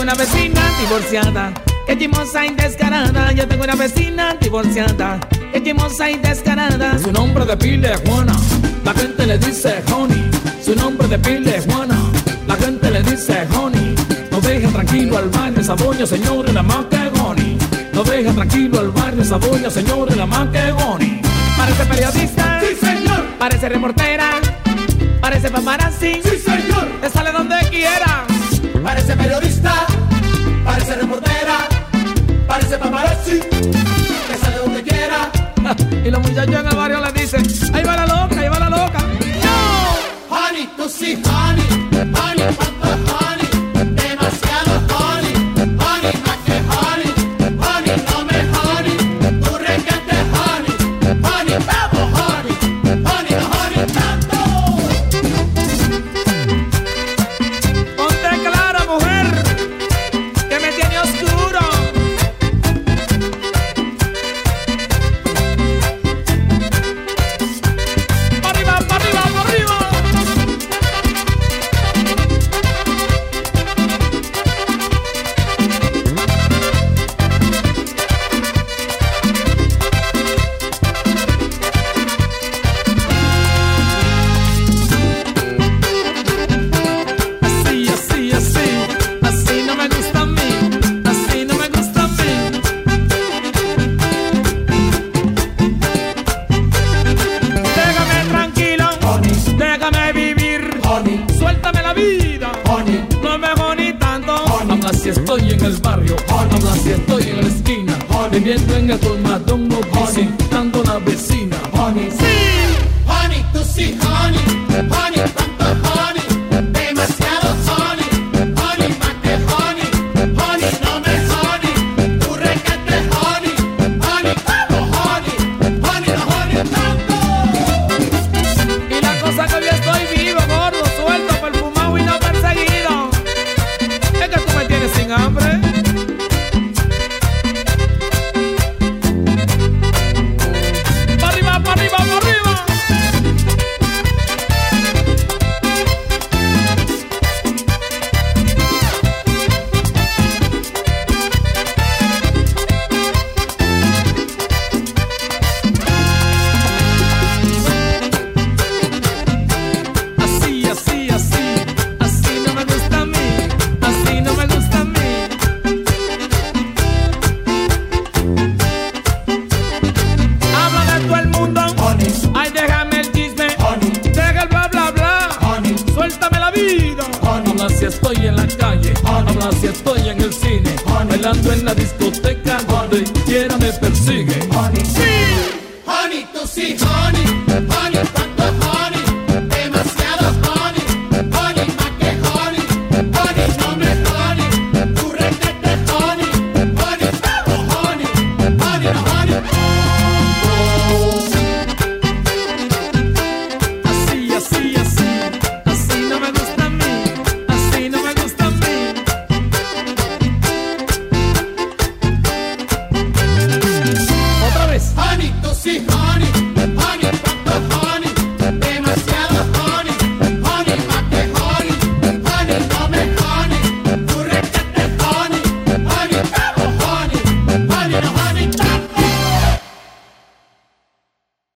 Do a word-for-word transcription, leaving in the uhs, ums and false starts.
una vecina divorciada, que chimosa y descarada. Yo tengo una vecina divorciada, que chimosa y descarada. Su nombre de pila es Juana, la gente le dice Honey. Su nombre de pila es Juana, la gente le dice Honey. No deja tranquilo al barrio esa doña, señores, la más que Honey. No deja tranquilo al barrio esa doña, señores, la más que Honey. Parece periodista, sí señor. Parece reportera, parece paparazzi, sí señor. Te sale donde quiera. Parece periodista, parece reportera, parece paparazzi, te sale donde quiera. Y los muchachos en el barrio le dicen, ahí va la loca, ahí va la loca. ¡No! Honey, tú sí, honey, honey, cuánto honey, demasiado honey, honey, más que honey, honey, no me honey, tu requete honey, honey, vamos honey, honey, no honey tanto. Ponte clara, mujer, que me tiene oscuro. ¡Pa' arriba, pa' arriba, pa' arriba! Así, así, así, así no me gusta a mí, así no me gusta a mí. Déjame tranquilo, Honey, déjame vivir, honey, suéltame la vida, honey, no me ni tanto. Honey. Habla si estoy en el barrio, Honey. habla si estoy en la esquina, Honey. viviendo en el colmadón, no Honey. visitando la vecina. honey, Sí, honey, tú sí, honey, honey, tanto honey, demasiado honey, honey, más que honey, honey, no me honey, tu requete honey, honey, vamos honey, honey, no honey tanto. y la cosa que hoy estoy vivo, gordo, suelto, perfumado y no perseguido. Es que tú me tienes sin hambre. Pa' arriba, pa' arriba, pa' arriba. Así, así, así, así no me gusta a mí, así no me gusta a mí. Habla de todo el mundo, Honey, ay déjame el chisme, honey, deja el bla bla bla, honey, suéltame la vida. Honey. Habla si estoy en la calle, Honey. habla si estoy en el cine, Honey. bailando en la discoteca, donde quiera